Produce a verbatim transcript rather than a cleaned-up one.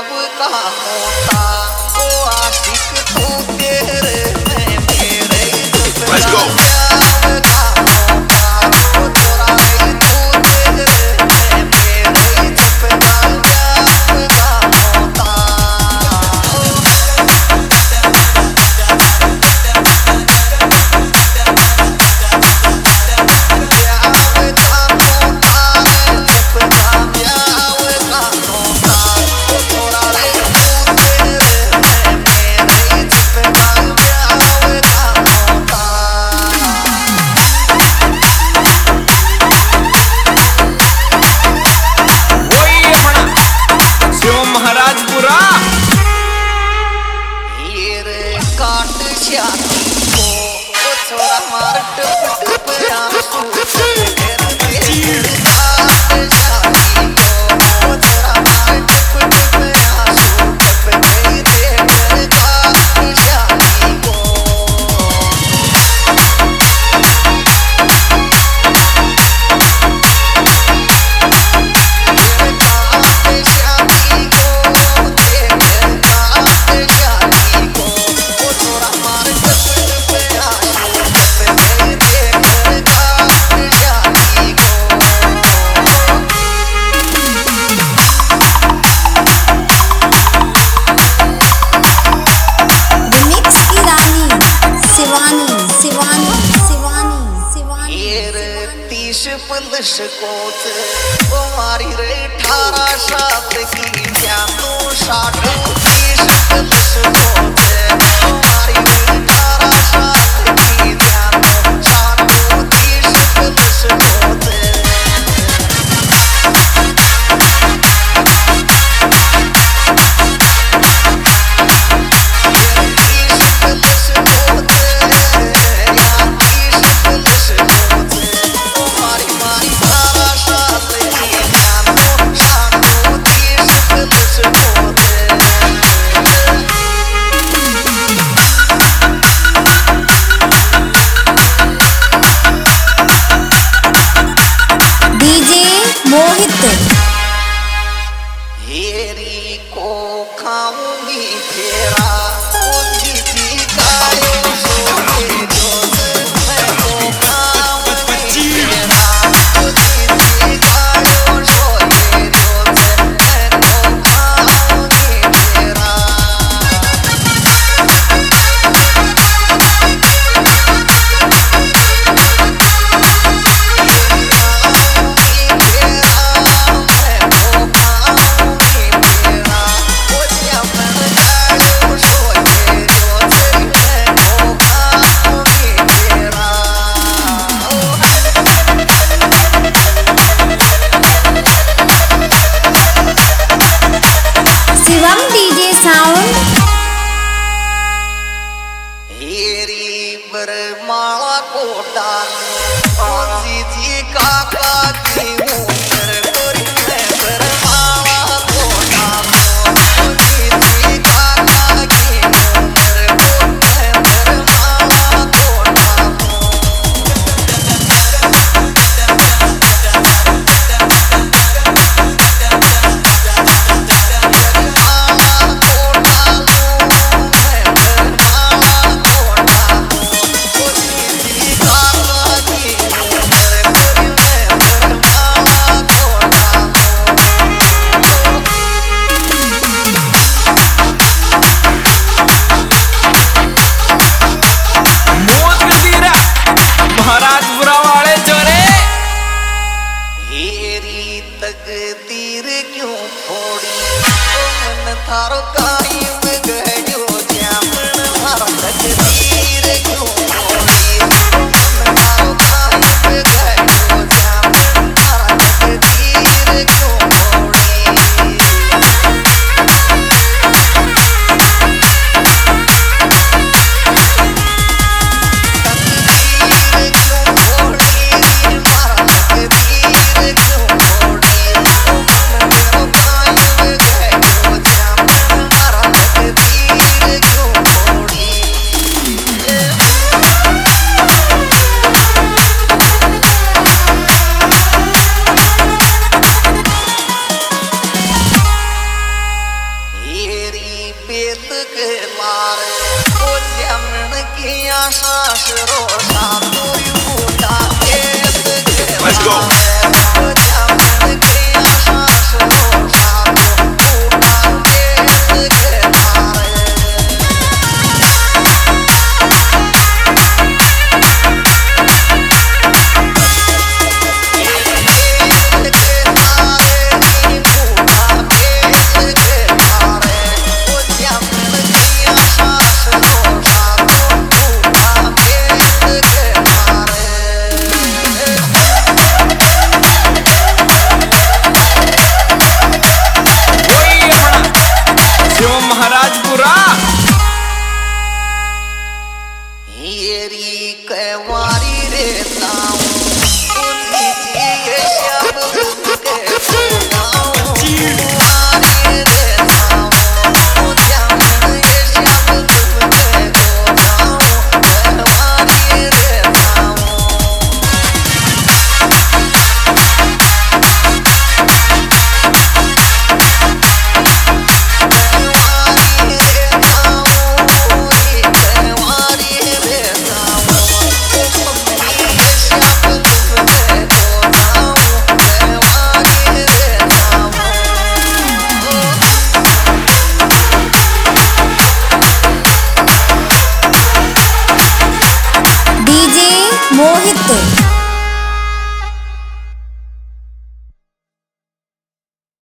प्याव का होता ओ आशिक तू तेरे में मेरे Let's go. प्याव का होता ओ तोरा तू तेरे में मेरे प्याव का होता पुलिस कोच तुम्हारी रे अठारह सात की जानो साढ़े तीस पुलिस कोच तुम्हारी रे अठारह सात की जानो साढ़े तीस पुलिस कोच हेरी को खाऊंगी फेरा जी गायो सोए जोत मैं को खाऊंगी फेरा जी गायो सोए जोत मैं को खाऊंगी फेरा माला कोटा जी जी काका की उम्र गोरी है माला कोटा जी जी काका की उम्र है माला कोटा तकदीर क्यों फोड़ी मन थारो